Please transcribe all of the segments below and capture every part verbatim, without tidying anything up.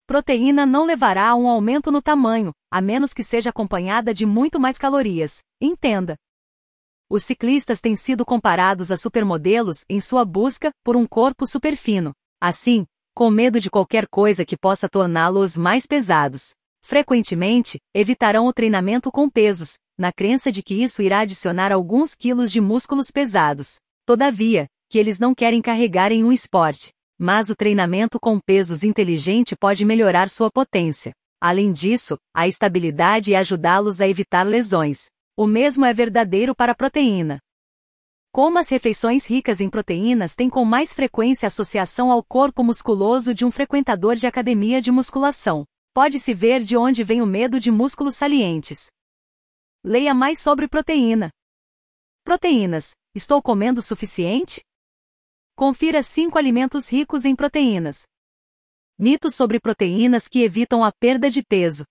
Proteína não levará a um aumento no tamanho, a menos que seja acompanhada de muito mais calorias. Entenda. Os ciclistas têm sido comparados a supermodelos em sua busca por um corpo superfino. Assim, com medo de qualquer coisa que possa torná-los mais pesados. Frequentemente, evitarão o treinamento com pesos, na crença de que isso irá adicionar alguns quilos de músculos pesados. Todavia, que eles não querem carregar em um esporte. Mas o treinamento com pesos inteligente pode melhorar sua potência. Além disso, a estabilidade e ajudá-los a evitar lesões. O mesmo é verdadeiro para a proteína. Como as refeições ricas em proteínas têm com mais frequência associação ao corpo musculoso de um frequentador de academia de musculação, pode-se ver de onde vem o medo de músculos salientes. Leia mais sobre proteína. Proteínas. Estou comendo o suficiente? Confira cinco alimentos ricos em proteínas. Mitos sobre proteínas que evitam a perda de peso.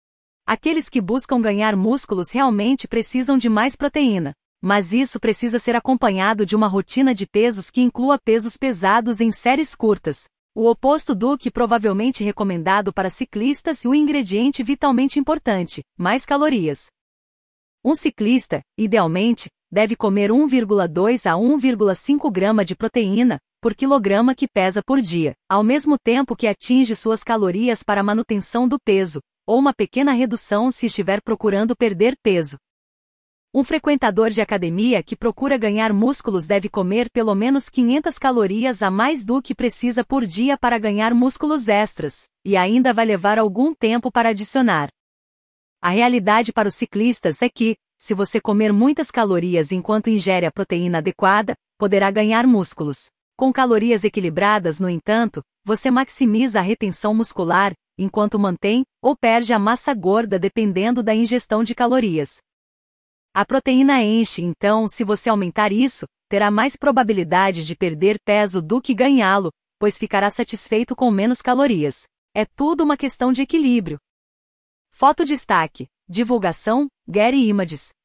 Aqueles que buscam ganhar músculos realmente precisam de mais proteína, mas isso precisa ser acompanhado de uma rotina de pesos que inclua pesos pesados em séries curtas. O oposto do que provavelmente recomendado para ciclistas e o ingrediente vitalmente importante, mais calorias. Um ciclista, idealmente, deve comer um vírgula dois a um vírgula cinco grama de proteína por quilograma que pesa por dia, ao mesmo tempo que atinge suas calorias para a manutenção do peso, ou uma pequena redução se estiver procurando perder peso. Um frequentador de academia que procura ganhar músculos deve comer pelo menos quinhentas calorias a mais do que precisa por dia para ganhar músculos extras, e ainda vai levar algum tempo para adicionar. A realidade para os ciclistas é que, se você comer muitas calorias enquanto ingere a proteína adequada, poderá ganhar músculos. Com calorias equilibradas, no entanto, você maximiza a retenção muscular, enquanto mantém ou perde a massa gorda dependendo da ingestão de calorias. A proteína enche, então, se você aumentar isso, terá mais probabilidade de perder peso do que ganhá-lo, pois ficará satisfeito com menos calorias. É tudo uma questão de equilíbrio. Foto destaque. Divulgação, Getty Images.